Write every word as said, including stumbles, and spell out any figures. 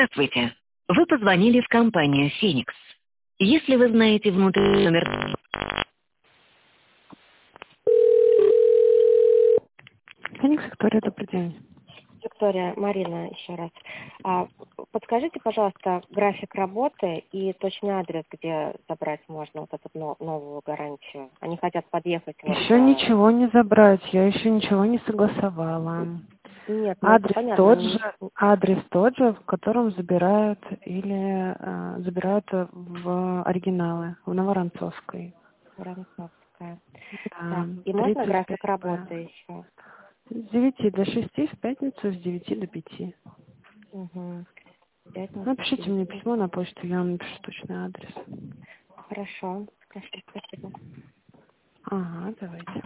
Здравствуйте. Вы позвонили в компанию «Феникс». Если вы знаете внутренний номер... Феникс, Виктория, добрый день. Виктория, Марина, еще раз. А, подскажите, пожалуйста, график работы и точный адрес, где забрать можно вот эту но- новую гарантию. Они хотят подъехать вот... Еще а, ничего не забрать, я еще ничего не согласовала. Нет, ну это Адрес понятно. тот н- же, адрес тот же, в котором забирают или э, забирают в оригиналы, в Новоронцовской. Воронцовская. Да, Так, и можно тридцать график пять Б. работы еще? С девяти до шести в пятницу, с девяти до пяти. Угу. Пятница, Напишите мне девять. письмо на почту, я вам напишу точный адрес. Хорошо. Хорошо, спасибо. Ага, давайте.